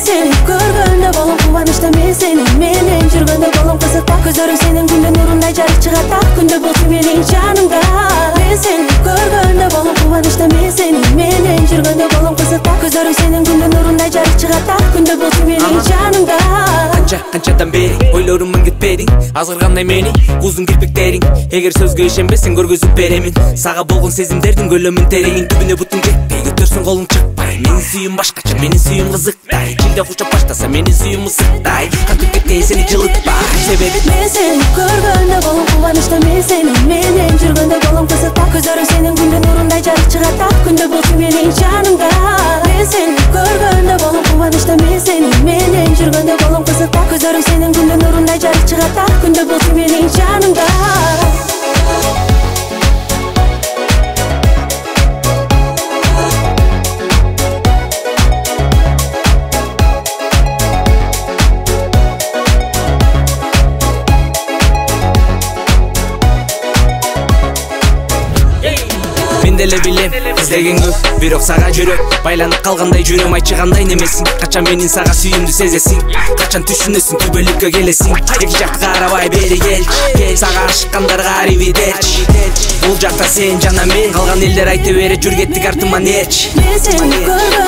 seni көргөндө болом кубанычта, мен сени менен жүргөндө болом кызыкта. Көзөрүң сенин күндүн нурундай жарык чыгат, ак күндө болсун менин жанымда. Мен сени көргөндө болом кубанычта, мен сени менен жүргөндө болом кызыкта. Көзөрүң сенин күндүн нурундай жарык чыгат, ак күндө болсун менин жанымда. Канчадан бери ойлоруман кетпедиң, азгыргандай мени узун кирпиктериң. Эгер сөзгө ишенбесең көргөзүп беремин сага болгон сезимдердин көлөмүн тереңин. Түбүнө бутуң жетпей көтөрсөң колуң чыкпай, менин сүйүм башкача, менин сүйүм кызыктай. Кимде кучап баштаса менин сүйүм ысыктай, кантип кетпей сени жылытпай. Себеби мен сени көргөндө болом кубанычта, мен сени менен жүргөндө болом кызыкта. Көзөрүң сенин күндүн нурундай жарык чыгат, ак күндө болсун менин жанымда. Мен сени көргөндө болом кубанычта, мен сени менен жүргөндө болом кызыкта. Көзөрүң сенин күндүн нурундай жарык чыгат, ак күндө болсун менин жанымда. Мен деле билем, издеген көп, бирок сага жүрөк байланып калгандай жүрөм. Айтчы кандай немесиң, качан менин сага сүйүүмдү сезесиң, качан түшүнөсүң, түбөлүккө келесиң. Эки жакка карабай бери келчи, сага ашыккандарга аривидерчи. Бул жакта сен жана мен, калган элдер айта берет, жүр кеттик артыман ээрчи. Мен сени